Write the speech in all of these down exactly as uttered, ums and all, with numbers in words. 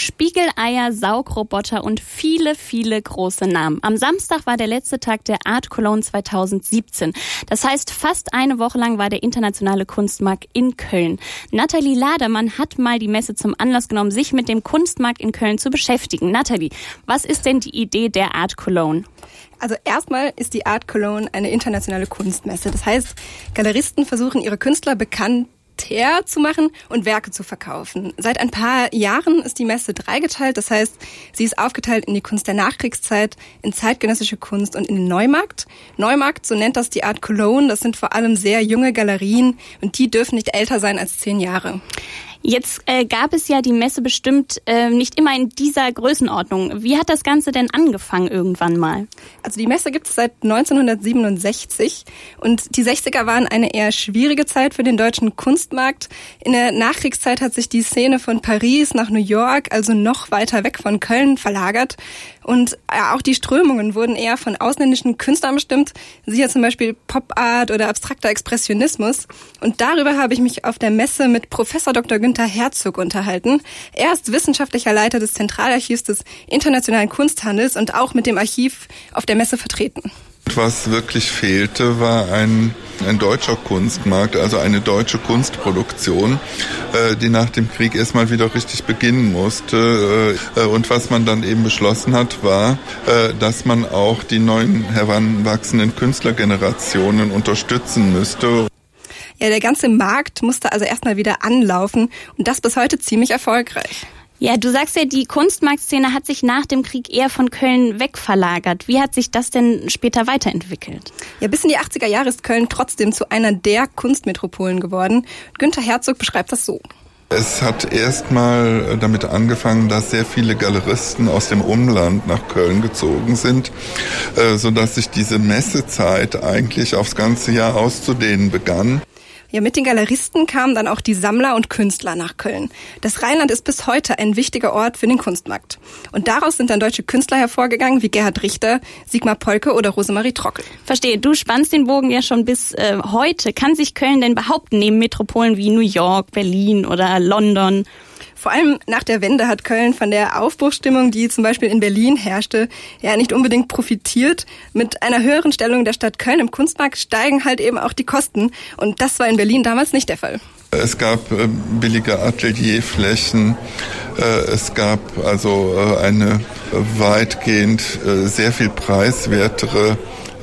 Spiegeleier, Saugroboter und viele, viele große Namen. Am Samstag war der letzte Tag der Art Cologne zweitausendsiebzehn. Das heißt, fast eine Woche lang war der internationale Kunstmarkt in Köln. Nathalie Ladermann hat mal die Messe zum Anlass genommen, sich mit dem Kunstmarkt in Köln zu beschäftigen. Nathalie, was ist denn die Idee der Art Cologne? Also erstmal ist die Art Cologne eine internationale Kunstmesse. Das heißt, Galeristen versuchen, ihre Künstler bekannt zu machen und Werke zu verkaufen. Seit ein paar Jahren ist die Messe dreigeteilt. Das heißt, sie ist aufgeteilt in die Kunst der Nachkriegszeit, in zeitgenössische Kunst und in den Neumarkt. Neumarkt, so nennt das die Art Cologne, das sind vor allem sehr junge Galerien und die dürfen nicht älter sein als zehn Jahre. Jetzt äh, gab es ja die Messe bestimmt äh, nicht immer in dieser Größenordnung. Wie hat das Ganze denn angefangen irgendwann mal? Also die Messe gibt es seit neunzehnhundertsiebenundsechzig und die sechziger waren eine eher schwierige Zeit für den deutschen Kunstmarkt. In der Nachkriegszeit hat sich die Szene von Paris nach New York, also noch weiter weg von Köln, verlagert. Und ja, auch die Strömungen wurden eher von ausländischen Künstlern bestimmt, siehe zum Beispiel Pop-Art oder abstrakter Expressionismus. Und darüber habe ich mich auf der Messe mit Professor Doktor Günther Herzog unterhalten. Er ist wissenschaftlicher Leiter des Zentralarchivs des internationalen Kunsthandels und auch mit dem Archiv auf der Messe vertreten. Was wirklich fehlte, war ein, ein deutscher Kunstmarkt, also eine deutsche Kunstproduktion, äh, die nach dem Krieg erstmal wieder richtig beginnen musste. Äh, und was man dann eben beschlossen hat, war, äh, dass man auch die neuen heranwachsenden Künstlergenerationen unterstützen müsste. Ja, der ganze Markt musste also erstmal wieder anlaufen und das bis heute ziemlich erfolgreich. Ja, du sagst ja, die Kunstmarktszene hat sich nach dem Krieg eher von Köln wegverlagert. Wie hat sich das denn später weiterentwickelt? Ja, bis in die achtziger Jahre ist Köln trotzdem zu einer der Kunstmetropolen geworden. Günther Herzog beschreibt das so. Es hat erstmal damit angefangen, dass sehr viele Galeristen aus dem Umland nach Köln gezogen sind, sodass sich diese Messezeit eigentlich aufs ganze Jahr auszudehnen begann. Ja, mit den Galeristen kamen dann auch die Sammler und Künstler nach Köln. Das Rheinland ist bis heute ein wichtiger Ort für den Kunstmarkt. Und daraus sind dann deutsche Künstler hervorgegangen, wie Gerhard Richter, Sigmar Polke oder Rosemarie Trockel. Verstehe, du spannst den Bogen ja schon bis äh, heute. Kann sich Köln denn behaupten neben Metropolen wie New York, Berlin oder London? Vor allem nach der Wende hat Köln von der Aufbruchsstimmung, die zum Beispiel in Berlin herrschte, ja nicht unbedingt profitiert. Mit einer höheren Stellung der Stadt Köln im Kunstmarkt steigen halt eben auch die Kosten. Und das war in Berlin damals nicht der Fall. Es gab äh, billige Atelierflächen. Äh, es gab also äh, eine weitgehend äh, sehr viel preiswertere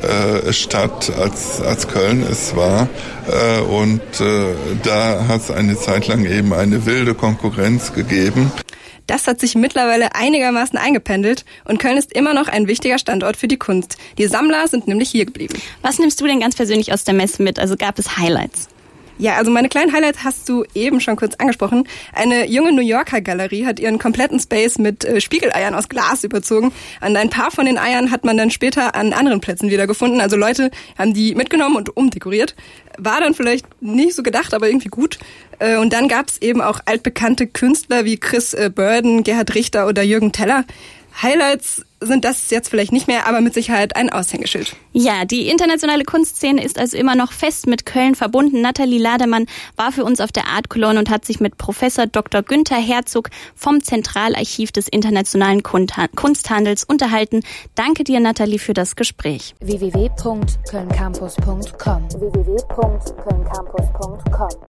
Stadt als als Köln es war äh, und äh, da hat es eine Zeit lang eben eine wilde Konkurrenz gegeben. Das hat sich mittlerweile einigermaßen eingependelt und Köln ist immer noch ein wichtiger Standort für die Kunst. Die Sammler sind nämlich hier geblieben. Was nimmst du denn ganz persönlich aus der Messe mit? Also gab es Highlights? Ja, also meine kleinen Highlights hast du eben schon kurz angesprochen. Eine junge New Yorker Galerie hat ihren kompletten Space mit äh, Spiegeleiern aus Glas überzogen. Und ein paar von den Eiern hat man dann später an anderen Plätzen wiedergefunden. Also Leute haben die mitgenommen und umdekoriert. War dann vielleicht nicht so gedacht, aber irgendwie gut. Äh, und dann gab es eben auch altbekannte Künstler wie Chris äh, Burden, Gerhard Richter oder Jürgen Teller. Highlights sind das jetzt vielleicht nicht mehr, aber mit Sicherheit ein Aushängeschild. Ja, die internationale Kunstszene ist also immer noch fest mit Köln verbunden. Nathalie Ladermann war für uns auf der Art Cologne und hat sich mit Professor Doktor Günther Herzog vom Zentralarchiv des internationalen Kunsthandels unterhalten. Danke dir, Nathalie, für das Gespräch. w w w punkt köln campus punkt com w w w punkt köln campus punkt com